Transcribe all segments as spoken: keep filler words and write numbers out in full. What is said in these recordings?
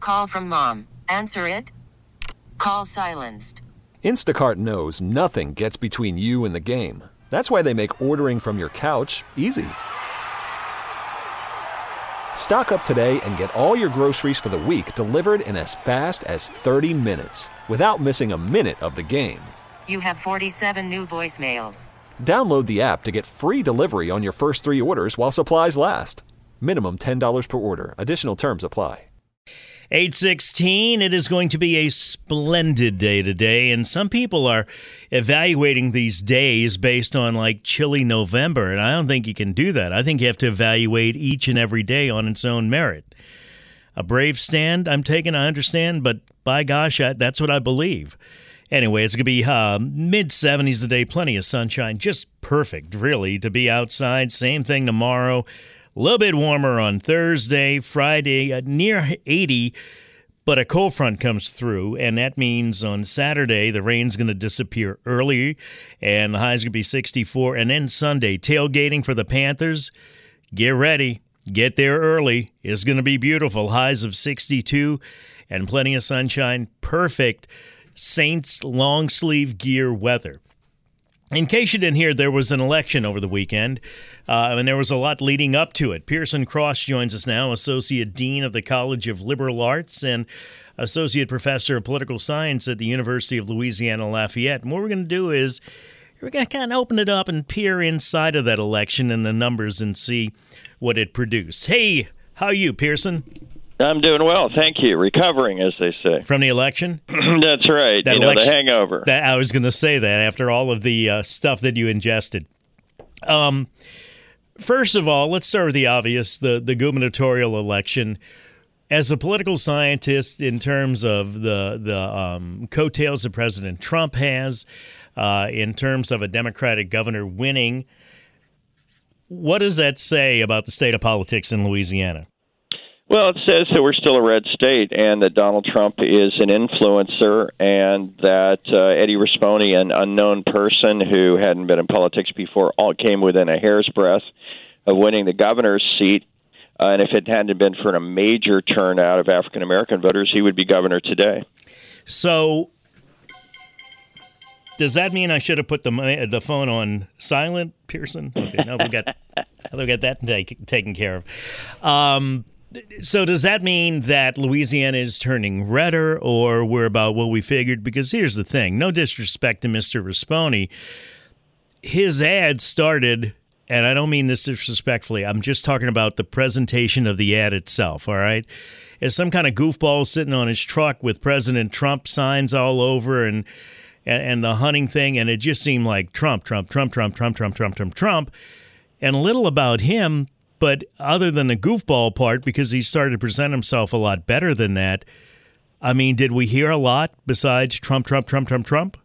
call from mom. Answer it. Call silenced. Instacart knows nothing gets between you and the game. That's why they make ordering from your couch easy. Stock up today and get all your groceries for the week delivered in as fast as thirty minutes without missing a minute of the game. You have forty-seven new voicemails. Download the app to get free delivery on your first three orders while supplies last. Minimum ten dollars per order. Additional terms apply. eight sixteen, it is going to be a splendid day today, and some people are evaluating these days based on, like, chilly November, and I don't think you can do that. I think you have to evaluate each and every day on its own merit. A brave stand I'm taking, I understand, but by gosh, I, that's what I believe. Anyway, it's going to be uh, mid-seventies today, plenty of sunshine, just perfect, really, to be outside. Same thing tomorrow. A little bit warmer on Thursday, Friday, uh, near eighty, but a cold front comes through, and that means on Saturday the rain's going to disappear early, and the high's going to be sixty-four. And then Sunday, tailgating for the Panthers, get ready, get there early. It's going to be beautiful. Highs of sixty-two and plenty of sunshine. Perfect Saints long-sleeve gear weather. In case you didn't hear, there was an election over the weekend, uh, and there was a lot leading up to it. Pearson Cross joins us now, Associate Dean of the College of Liberal Arts and Associate Professor of Political Science at the University of Louisiana Lafayette. And what we're going to do is we're going to kind of open it up and peer inside of that election and the numbers and see what it produced. Hey, how are you, Pearson? I'm doing well, thank you. Recovering, as they say. From the election? That's right. That you election, know, the hangover. That, I was going to say that after all of the uh, stuff that you ingested. Um, first of all, let's start with the obvious, the, the gubernatorial election. As a political scientist, in terms of the, the um, coattails that President Trump has, uh, in terms of a Democratic governor winning, what does that say about the state of politics in Louisiana? Well, it says that we're still a red state and that Donald Trump is an influencer and that uh, Eddie Rispone, an unknown person who hadn't been in politics before, all came within a hair's breadth of winning the governor's seat. Uh, and if it hadn't been for a major turnout of African-American voters, he would be governor today. So does that mean I should have put the the phone on silent, Pearson? Okay, no, we got, we got that take, taken care of. Um So does that mean that Louisiana is turning redder, or we're about what we figured? Because here's the thing. No disrespect to Mister Rispone. His ad started, and I don't mean this disrespectfully, I'm just talking about the presentation of the ad itself, all right? As some kind of goofball sitting on his truck with President Trump signs all over and, and, and the hunting thing, and it just seemed like Trump, Trump, Trump, Trump, Trump, Trump, Trump, Trump, Trump, and a little about him. But other than the goofball part, because he started to present himself a lot better than that, I mean, did we hear a lot besides Trump, Trump, Trump, Trump, Trump?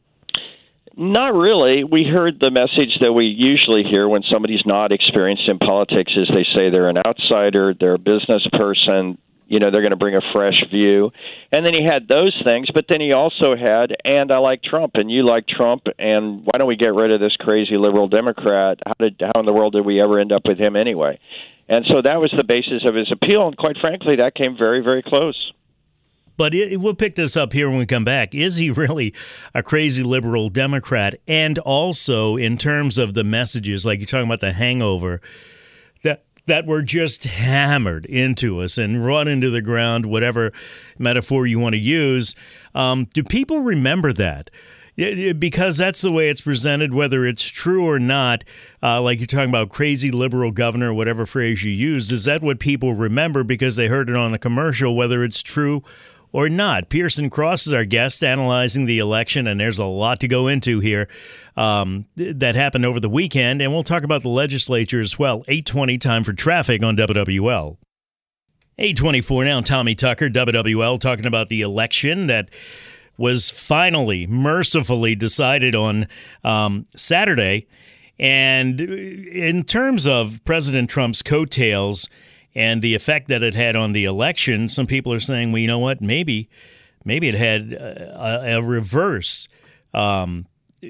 Not really. We heard the message that we usually hear when somebody's not experienced in politics is they say they're an outsider, they're a business person, you know, they're going to bring a fresh view. And then he had those things, but then he also had, and I like Trump, and you like Trump, and why don't we get rid of this crazy liberal Democrat? How did how in the world did we ever end up with him anyway? And so that was the basis of his appeal, and quite frankly, that came very, very close. But it, we'll pick this up here when we come back. Is he really a crazy liberal Democrat? And also, in terms of the messages, like you're talking about the hangover, that that were just hammered into us and run into the ground, whatever metaphor you want to use. Um, do people remember that? Because that's the way it's presented, whether it's true or not, uh, like you're talking about crazy liberal governor, whatever phrase you used, is that what people remember because they heard it on the commercial, whether it's true or not? Pearson Cross is our guest analyzing the election, and there's a lot to go into here um, that happened over the weekend, and we'll talk about the legislature as well. eight twenty, time for traffic on W W L. eight twenty-four now, Tommy Tucker, W W L, talking about the election that was finally, mercifully decided on um, Saturday. And in terms of President Trump's coattails and the effect that it had on the election, some people are saying, well, you know what, maybe maybe it had a, a reverse, um,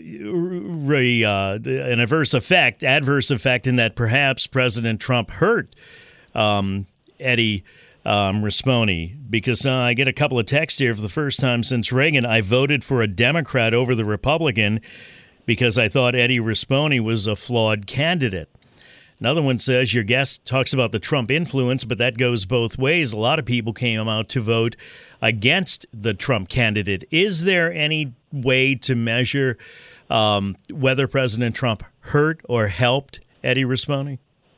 re, uh, an adverse effect, adverse effect in that perhaps President Trump hurt um, Eddie um, Risponi, because uh, I get a couple of texts here for the first time since Reagan. I voted for a Democrat over the Republican because I thought Eddie Risponi was a flawed candidate. Another one says, your guest talks about the Trump influence, but that goes both ways. A lot of people came out to vote against the Trump candidate. Is there any way to measure um, whether President Trump hurt or helped Eddie Risponi?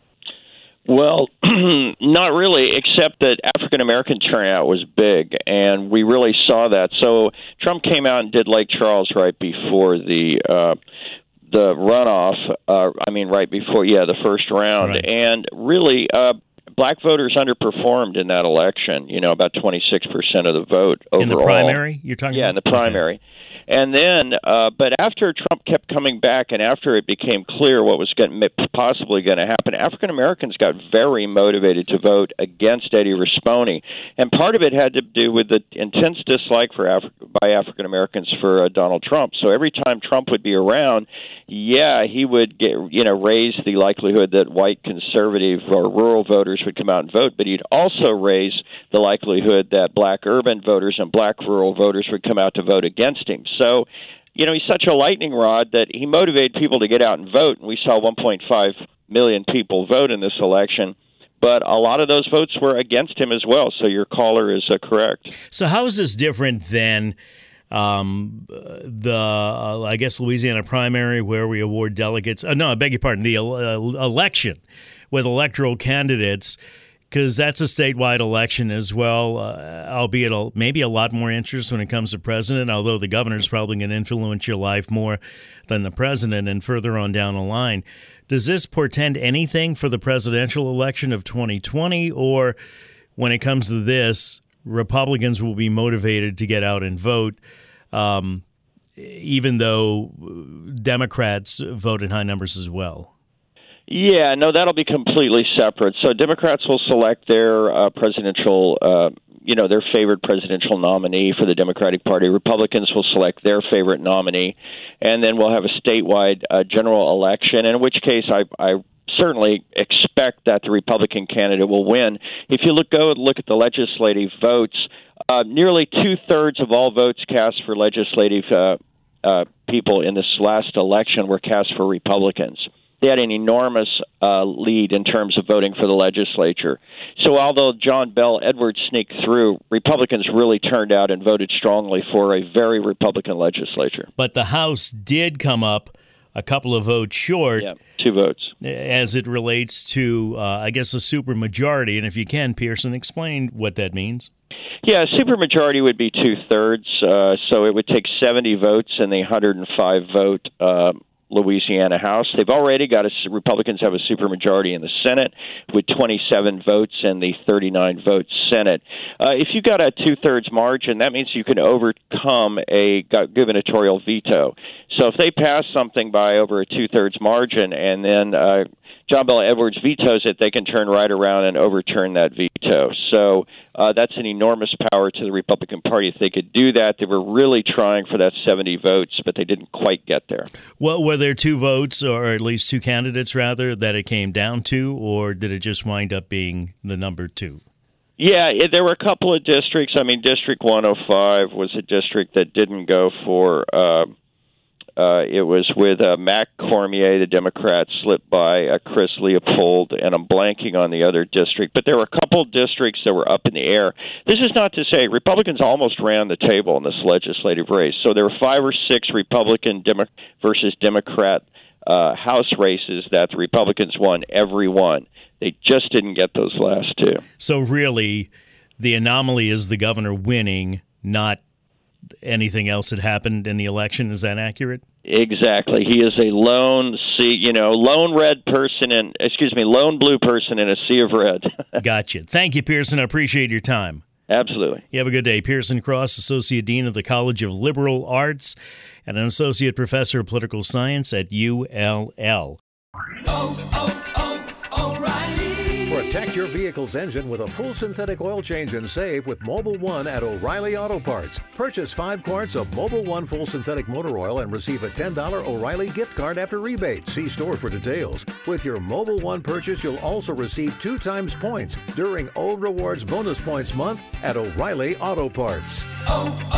Well, not really, except that African-American turnout was big, and we really saw that. So Trump came out and did Lake Charles right before the uh, the runoff, uh, I mean, right before, yeah, the first round. Right. And really, uh, black voters underperformed in that election, you know, about twenty-six percent of the vote overall. In the primary, you're talking yeah, about? Yeah, in the primary. Okay. And then, uh, but after Trump kept coming back and after it became clear what was going, possibly going to happen, African Americans got very motivated to vote against Eddie Risponi. And part of it had to do with the intense dislike for Af- by African Americans for uh, Donald Trump. So every time Trump would be around, yeah, he would get, you know, raise the likelihood that white conservative or rural voters would come out and vote, but he'd also raise the likelihood that black urban voters and black rural voters would come out to vote against him. So, you know, he's such a lightning rod that he motivated people to get out and vote, and we saw one point five million people vote in this election. But a lot of those votes were against him as well, so your caller is uh, correct. So how is this different than um, the, uh, I guess, Louisiana primary where we award delegates? Uh, no, I beg your pardon, the uh, election with electoral candidates, because that's a statewide election as well, uh, albeit a, maybe a lot more interest when it comes to president, although the governor's probably going to influence your life more than the president and further on down the line. Does this portend anything for the presidential election of twenty twenty, or when it comes to this, Republicans will be motivated to get out and vote, um, even though Democrats vote in high numbers as well? Yeah, no, that'll be completely separate. So Democrats will select their uh, presidential, uh, you know, their favorite presidential nominee for the Democratic Party. Republicans will select their favorite nominee, and then we'll have a statewide uh, general election, in which case I, I certainly expect that the Republican candidate will win. If you look go look at the legislative votes, uh, nearly two-thirds of all votes cast for legislative uh, uh, people in this last election were cast for Republicans. They had an enormous uh, lead in terms of voting for the legislature. So although John Bel Edwards sneaked through, Republicans really turned out and voted strongly for a very Republican legislature. But the House did come up a couple of votes short. Yeah, two votes. As it relates to, uh, I guess, a supermajority. And if you can, Pearson, explain what that means. Yeah, a supermajority would be two-thirds. Uh, so it would take seventy votes in the one hundred five vote uh Louisiana House. They've already got a Republicans have a supermajority in the Senate with twenty-seven votes in the thirty-nine vote Senate. Uh, if you got a two-thirds margin, that means you can overcome a gubernatorial veto. So if they pass something by over a two-thirds margin and then uh, John Bel Edwards vetoes it, they can turn right around and overturn that veto. So uh, that's an enormous power to the Republican Party. If they could do that, they were really trying for that seventy votes, but they didn't quite get there. Well, were there two votes, or at least two candidates, rather, that it came down to, or did it just wind up being the number two? Yeah, it, there were a couple of districts. I mean, District one oh five was a district that didn't go for uh, Uh, it was with uh, Mac Cormier, the Democrat, slipped by uh, Chris Leopold, and I'm blanking on the other district. But there were a couple districts that were up in the air. This is not to say Republicans almost ran the table in this legislative race. So there were five or six Republican Demo- versus Democrat uh, House races that the Republicans won every one. They just didn't get those last two. So really, the anomaly is the governor winning, not anything else that happened in the election. Is that accurate? Exactly. He is a lone sea, you know, lone red person and excuse me, lone blue person in a sea of red. Gotcha. Thank you, Pearson. I appreciate your time. Absolutely. You have a good day. Pearson Cross, Associate Dean of the College of Liberal Arts and an Associate Professor of Political Science at U L L. Oh, oh, oh, O'Reilly. For a Protect your vehicle's engine with a full synthetic oil change and save with Mobil one at O'Reilly Auto Parts. Purchase five quarts of Mobil one full synthetic motor oil and receive a ten dollars O'Reilly gift card after rebate. See store for details. With your Mobil one purchase, you'll also receive two times points during O Rewards Bonus Points Month at O'Reilly Auto Parts. Oh,